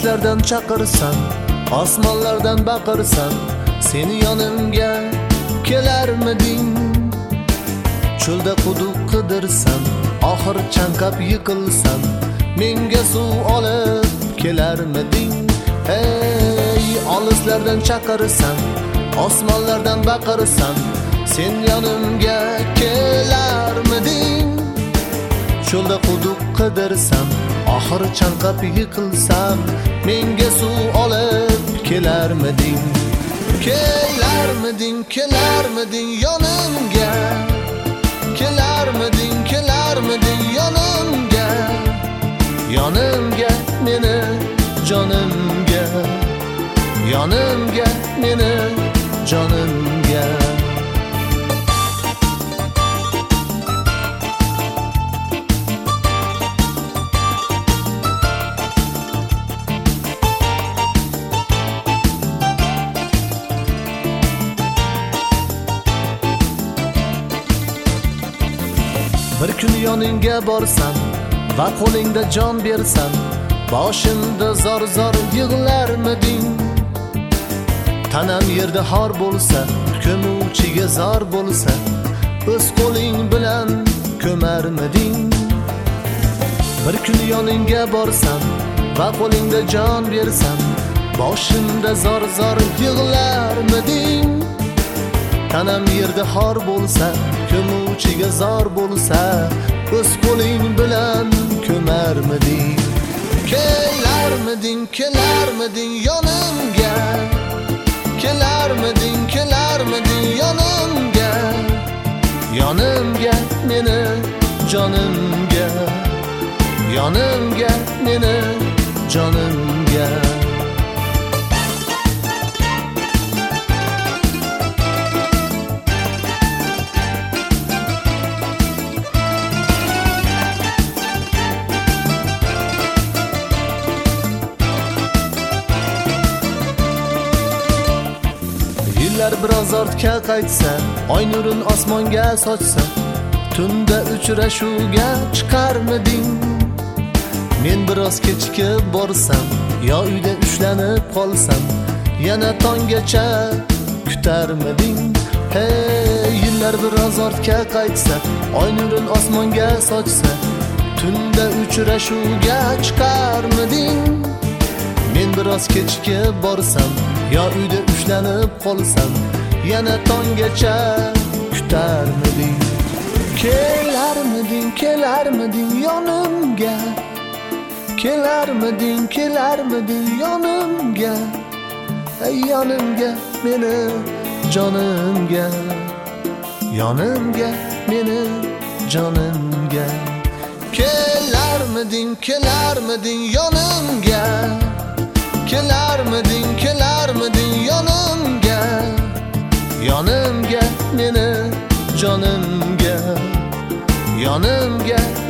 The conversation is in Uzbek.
Olislardan chaqirsan, osmonlardan baqirsan, seni yonimga kelarmiding? Cho'lda quduq qidirsan, oxir chanqab yiqilsan, menga suv olib kelarmiding? Hey, olislardan chaqirsan, osmonlardan baqirsan, sen yonimga kelarmiding? Cho'lda quduq qidirsam, oxir chanqab yiqilsam, menga suv olib kelarmiding? Kelarmiding, kelarmiding yonimga? Kelarmiding, kelarmiding yonimga? Yonimga meni jonimga, yonimga meni jonimga. Bir kun yoningga borsam va qo'lingda jon bersam, boshimda zor-zor yig'larmiding? Tanam yerda xor bo'lsa, ko'muvchiga zor bo'lsa, o'z qo'ling bilan ko'marmiding? Bir kun yoningga borsam va qo'lingda jon bersam, boshimda zor-zor yig'larmiding? Tanam yerda xor bo'lsa, ko'muvchiga zor bo'lsa, o'z qo'ling bilan ko'marmiding? Kelarmiding, kelarmiding yonimga? Kelarmiding, kelarmiding yonimga? Yonimga meni jonimga, yonimga meni jonimga. Yillar biroz ortga qaytsa, oy nurin osmonga sochsa, tunda uchrashuvga chiqarmiding? Men biroz kechikib borsam, yo uyda ushlanib qolsam, yana tonggacha kutarmiding? Hey, yillar biroz ortga qaytsa, oy nurin osmonga sochsa, tunda uchrashuvga chiqarmiding? Men biroz kechikib borsam, yo uyda ushlanib qolsam, yana tonggacha kutarmiding? Kelarmiding, kelarmiding yonimga? Kelarmiding, kelarmiding yonimga? Ey yonimga meni jonimga, yonimga meni jonimga. Kelarmiding, kelarmiding yonimga? Kelarmiding, kelarmiding yonimga? Yonimga meni jonimga, yonimga